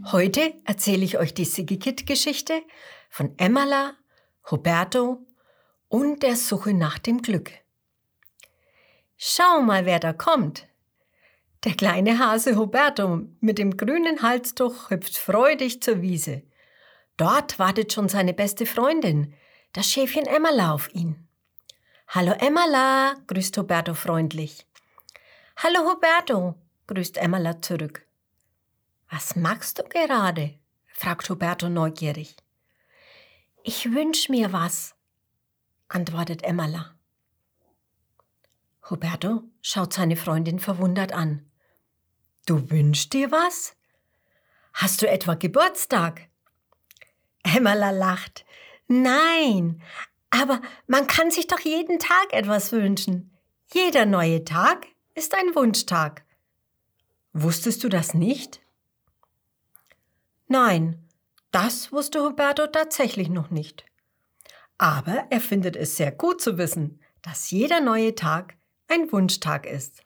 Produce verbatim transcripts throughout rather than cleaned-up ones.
Heute erzähle ich euch die Siggi-Kit-Geschichte von Emmala, Huberto und der Suche nach dem Glück. Schau mal, wer da kommt. Der kleine Hase Huberto mit dem grünen Halstuch hüpft freudig zur Wiese. Dort wartet schon seine beste Freundin, das Schäfchen Emmala, auf ihn. »Hallo Emmala«, grüßt Huberto freundlich. »Hallo Huberto«, grüßt Emmala zurück. »Was machst du gerade?«, fragt Huberto neugierig. »Ich wünsch mir was«, antwortet Emmala. Huberto schaut seine Freundin verwundert an. »Du wünschst dir was? Hast du etwa Geburtstag?« Emmala lacht. »Nein, aber man kann sich doch jeden Tag etwas wünschen. Jeder neue Tag ist ein Wunschtag.« »Wusstest du das nicht?« Nein, das wusste Huberto tatsächlich noch nicht. Aber er findet es sehr gut zu wissen, dass jeder neue Tag ein Wunschtag ist.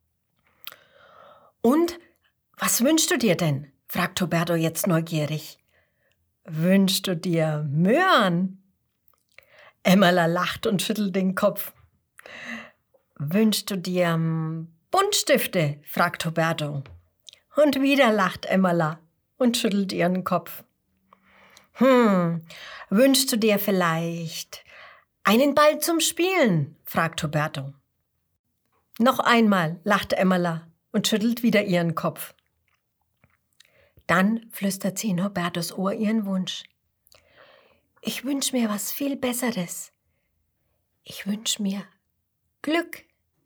»Und was wünschst du dir denn?«, fragt Huberto jetzt neugierig. »Wünschst du dir Möhren?« Emmala lacht und schüttelt den Kopf. »Wünschst du dir Buntstifte?«, fragt Huberto. Und wieder lacht Emmala und schüttelt ihren Kopf. »Hm, wünschst du dir vielleicht einen Ball zum Spielen?«, fragt Huberto. Noch einmal lacht Emmala und schüttelt wieder ihren Kopf. Dann flüstert sie in Hubertos Ohr ihren Wunsch. »Ich wünsch mir was viel Besseres. Ich wünsch mir Glück.«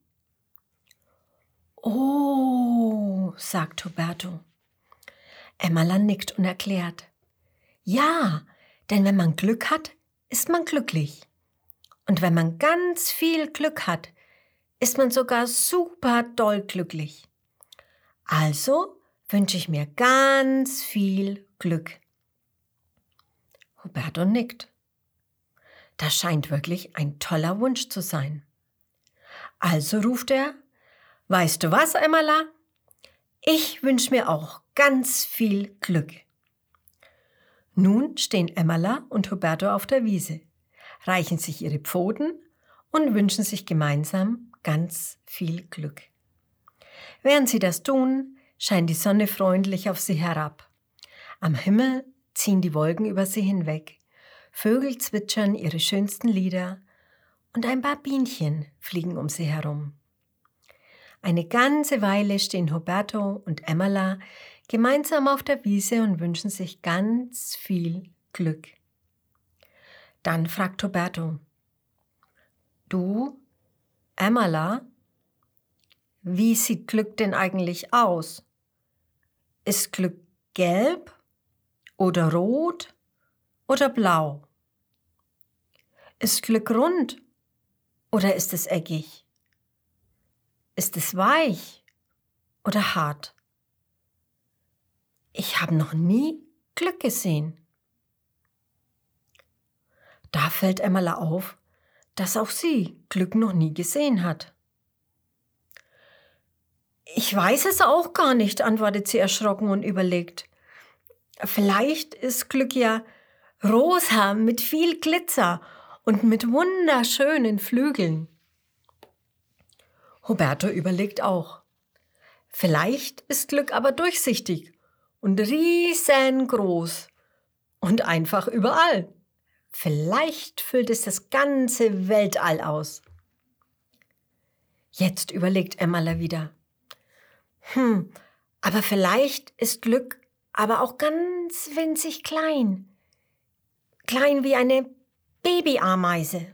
»Oh«, sagt Huberto. Emmala nickt und erklärt. »Ja, denn wenn man Glück hat, ist man glücklich. Und wenn man ganz viel Glück hat, ist man sogar super doll glücklich. Also wünsche ich mir ganz viel Glück.« Huberto nickt. Das scheint wirklich ein toller Wunsch zu sein. Also ruft er, »Weißt du was, Emmala? Ich wünsche mir auch ganz viel Glück.« Nun stehen Emmala und Huberto auf der Wiese, reichen sich ihre Pfoten und wünschen sich gemeinsam ganz viel Glück. Während sie das tun, scheint die Sonne freundlich auf sie herab. Am Himmel ziehen die Wolken über sie hinweg, Vögel zwitschern ihre schönsten Lieder und ein paar Bienchen fliegen um sie herum. Eine ganze Weile stehen Huberto und Emmala gemeinsam auf der Wiese und wünschen sich ganz viel Glück. Dann fragt Huberto, »Du, Emmala, wie sieht Glück denn eigentlich aus? Ist Glück gelb oder rot oder blau? Ist Glück rund oder ist es eckig? Ist es weich oder hart? Ich habe noch nie Glück gesehen.« Da fällt Emmala auf, dass auch sie Glück noch nie gesehen hat. »Ich weiß es auch gar nicht«, antwortet sie erschrocken und überlegt. »Vielleicht ist Glück ja rosa mit viel Glitzer und mit wunderschönen Flügeln.« Huberto überlegt auch. »Vielleicht ist Glück aber durchsichtig und riesengroß und einfach überall. Vielleicht füllt es das ganze Weltall aus.« Jetzt überlegt Emmala wieder. Hm, aber vielleicht ist Glück aber auch ganz winzig klein. Klein wie eine Babyameise.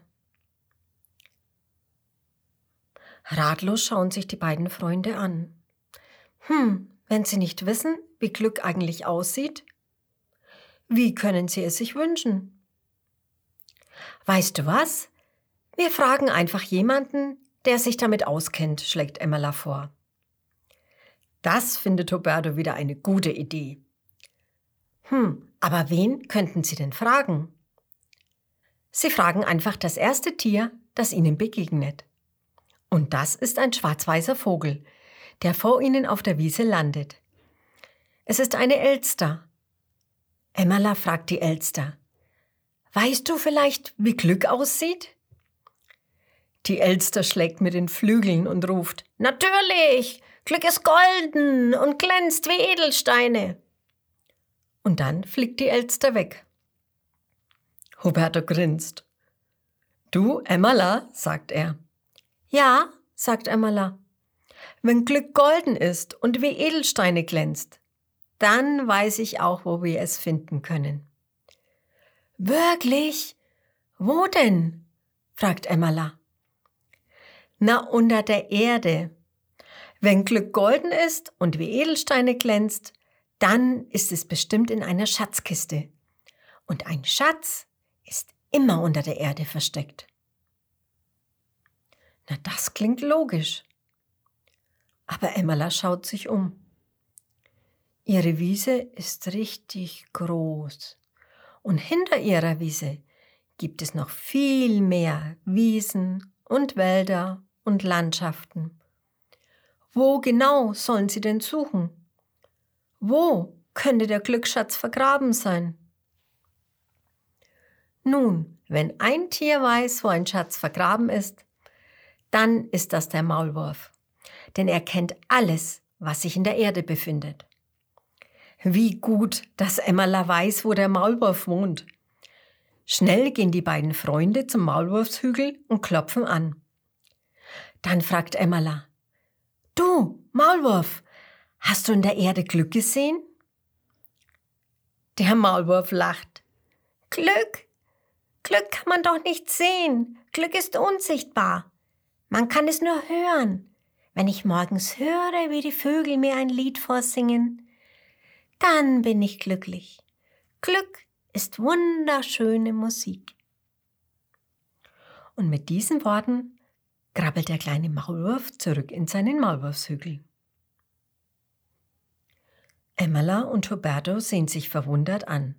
Ratlos schauen sich die beiden Freunde an. Hm, wenn sie nicht wissen, wie Glück eigentlich aussieht, wie können sie es sich wünschen? »Weißt du was? Wir fragen einfach jemanden, der sich damit auskennt«, schlägt Emmala vor. Das findet Huberto wieder eine gute Idee. Hm, aber wen könnten sie denn fragen? Sie fragen einfach das erste Tier, das ihnen begegnet. Und das ist ein schwarz-weißer Vogel, der vor ihnen auf der Wiese landet. Es ist eine Elster, Emmerla fragt die Elster: Weißt du vielleicht, wie Glück aussieht? Die Elster schlägt mit den Flügeln und ruft: Natürlich! Glück ist golden und glänzt wie Edelsteine. Und dann fliegt die Elster weg. Huberto grinst. Du, Emmerla, sagt er. Ja, sagt Emmerla. Wenn Glück golden ist und wie Edelsteine glänzt, dann weiß ich auch, wo wir es finden können. Wirklich? Wo denn? fragt Emmerla. Na, unter der Erde. Wenn Glück golden ist und wie Edelsteine glänzt, dann ist es bestimmt in einer Schatzkiste. Und ein Schatz ist immer unter der Erde versteckt. Na, das klingt logisch. Aber Emmerla schaut sich um. Ihre Wiese ist richtig groß. Und hinter ihrer Wiese gibt es noch viel mehr Wiesen und Wälder und Landschaften. Wo genau sollen sie denn suchen? Wo könnte der Glücksschatz vergraben sein? Nun, wenn ein Tier weiß, wo ein Schatz vergraben ist, dann ist das der Maulwurf. Denn er kennt alles, was sich in der Erde befindet. Wie gut, dass Emmerla weiß, wo der Maulwurf wohnt. Schnell gehen die beiden Freunde zum Maulwurfshügel und klopfen an. Dann fragt Emmerla: Du, Maulwurf, hast du in der Erde Glück gesehen? Der Maulwurf lacht. Glück? Glück kann man doch nicht sehen. Glück ist unsichtbar. Man kann es nur hören. Wenn ich morgens höre, wie die Vögel mir ein Lied vorsingen, dann bin ich glücklich. Glück ist wunderschöne Musik. Und mit diesen Worten krabbelt der kleine Maulwurf zurück in seinen Maulwurfshügel. Emmerla und Huberto sehen sich verwundert an.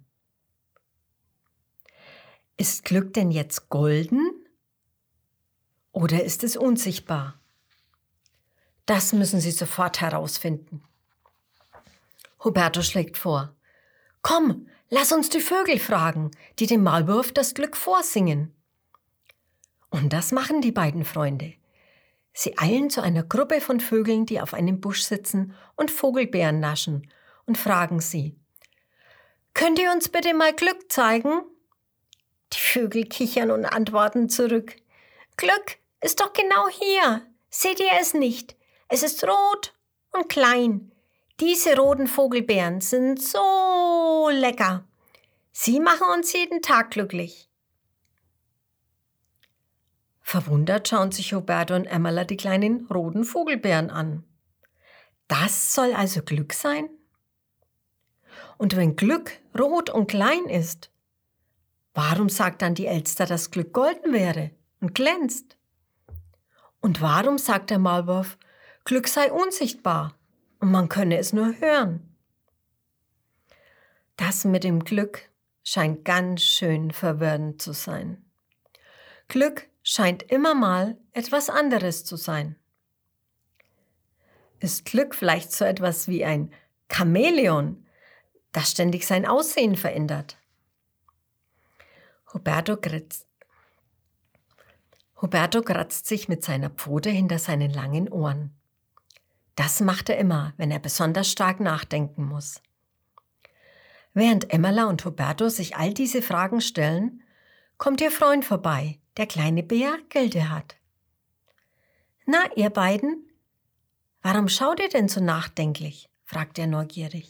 Ist Glück denn jetzt golden oder ist es unsichtbar? Das müssen sie sofort herausfinden. Huberto schlägt vor: Komm, lass uns die Vögel fragen, die dem Maulwurf das Glück vorsingen. Und das machen die beiden Freunde. Sie eilen zu einer Gruppe von Vögeln, die auf einem Busch sitzen und Vogelbeeren naschen, und fragen sie: Könnt ihr uns bitte mal Glück zeigen? Die Vögel kichern und antworten zurück: Glück ist doch genau hier. Seht ihr es nicht? Es ist rot und klein. Diese roten Vogelbeeren sind so lecker. Sie machen uns jeden Tag glücklich. Verwundert schauen sich Huberto und Emmerla die kleinen roten Vogelbeeren an. Das soll also Glück sein? Und wenn Glück rot und klein ist, warum sagt dann die Elster, dass Glück golden wäre und glänzt? Und warum sagt der Maulwurf, Glück sei unsichtbar und man könne es nur hören? Das mit dem Glück scheint ganz schön verwirrend zu sein. Glück scheint immer mal etwas anderes zu sein. Ist Glück vielleicht so etwas wie ein Chamäleon, das ständig sein Aussehen verändert? Huberto kratzt, Huberto kratzt sich mit seiner Pfote hinter seinen langen Ohren. Das macht er immer, wenn er besonders stark nachdenken muss. Während Emmerla und Huberto sich all diese Fragen stellen, kommt ihr Freund vorbei, der kleine Bär Gildehard. Na, ihr beiden, warum schaut ihr denn so nachdenklich? Fragt er neugierig.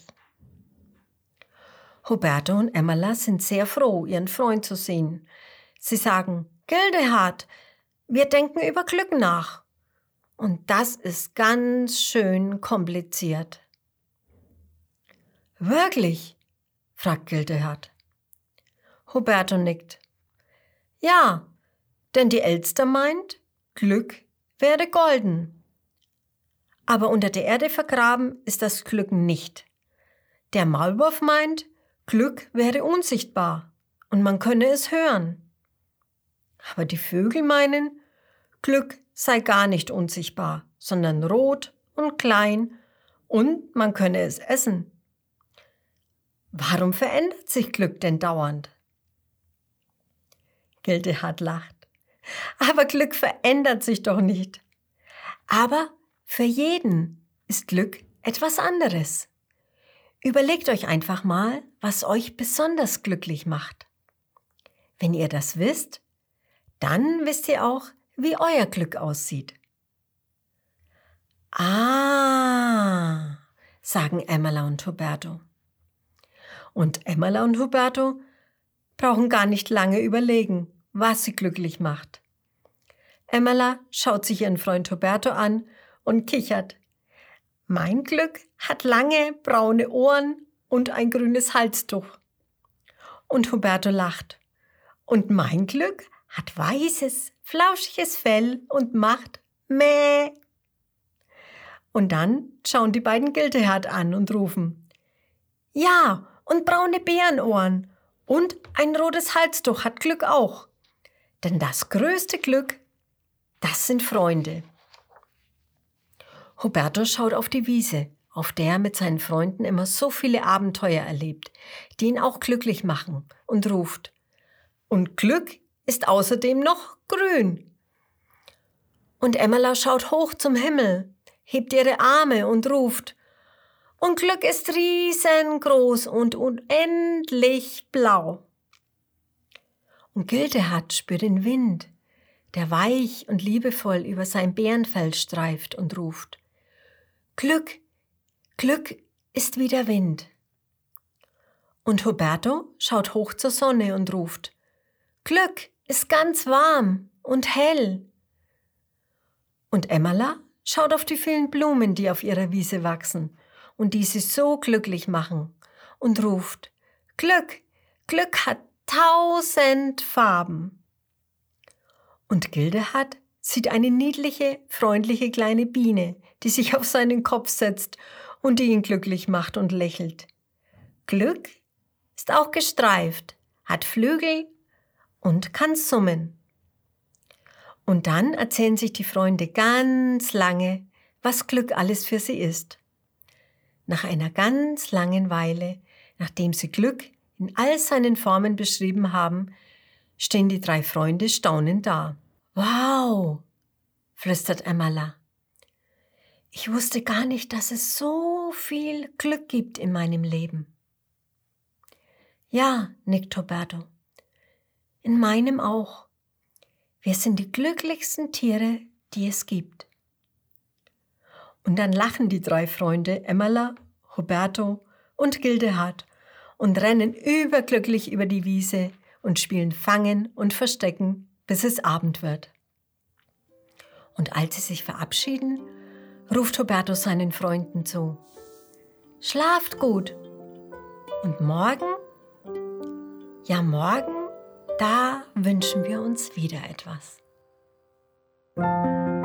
Huberto und Emmerla sind sehr froh, ihren Freund zu sehen. Sie sagen: Gildehard, wir denken über Glück nach. Und das ist ganz schön kompliziert. Wirklich? Fragt Gildehard. Huberto nickt. Ja, denn die Elster meint, Glück wäre golden. Aber unter der Erde vergraben ist das Glück nicht. Der Maulwurf meint, Glück wäre unsichtbar und man könne es hören. Aber die Vögel meinen, Glück sei gar nicht unsichtbar, sondern rot und klein und man könne es essen. Warum verändert sich Glück denn dauernd? Gildehard lacht. Aber Glück verändert sich doch nicht. Aber für jeden ist Glück etwas anderes. Überlegt euch einfach mal, was euch besonders glücklich macht. Wenn ihr das wisst, dann wisst ihr auch, wie euer Glück aussieht. Ah, sagen Emmerla und Huberto. Und Emmerla und Huberto brauchen gar nicht lange überlegen, was sie glücklich macht. Emmerla schaut sich ihren Freund Huberto an und kichert. Mein Glück hat lange braune Ohren und ein grünes Halstuch. Und Huberto lacht. Und mein Glück hat weißes, flauschiges Fell und macht Mäh. Und dann schauen die beiden Gildehard an und rufen. Ja, und braune Bärenohren und ein rotes Halstuch hat Glück auch. Denn das größte Glück, das sind Freunde. Huberto schaut auf die Wiese, auf der er mit seinen Freunden immer so viele Abenteuer erlebt, die ihn auch glücklich machen, und ruft. Und Glück ist außerdem noch grün. Und Emmerla schaut hoch zum Himmel, hebt ihre Arme und ruft. Und Glück ist riesengroß und unendlich blau. Und Gildehard spürt den Wind, der weich und liebevoll über sein Bärenfell streift und ruft. Glück, Glück ist wie der Wind. Und Huberto schaut hoch zur Sonne und ruft. Glück ist ganz warm und hell. Und Emmerla schaut auf die vielen Blumen, die auf ihrer Wiese wachsen und die sie so glücklich machen, und ruft. Glück, Glück hat tausend Farben. Und Gildehard sieht eine niedliche, freundliche kleine Biene, die sich auf seinen Kopf setzt und die ihn glücklich macht und lächelt. Glück ist auch gestreift, hat Flügel und kann summen. Und dann erzählen sich die Freunde ganz lange, was Glück alles für sie ist. Nach einer ganz langen Weile, nachdem sie Glück in all seinen Formen beschrieben haben, stehen die drei Freunde staunend da. Wow, flüstert Emmerla. Ich wusste gar nicht, dass es so viel Glück gibt in meinem Leben. Ja, nickt Huberto. In meinem auch. Wir sind die glücklichsten Tiere, die es gibt. Und dann lachen die drei Freunde, Emmerla, Huberto und Gildehard, und rennen überglücklich über die Wiese und spielen Fangen und Verstecken, bis es Abend wird. Und als sie sich verabschieden, ruft Huberto seinen Freunden zu. Schlaft gut. Und morgen? Ja, morgen, da wünschen wir uns wieder etwas.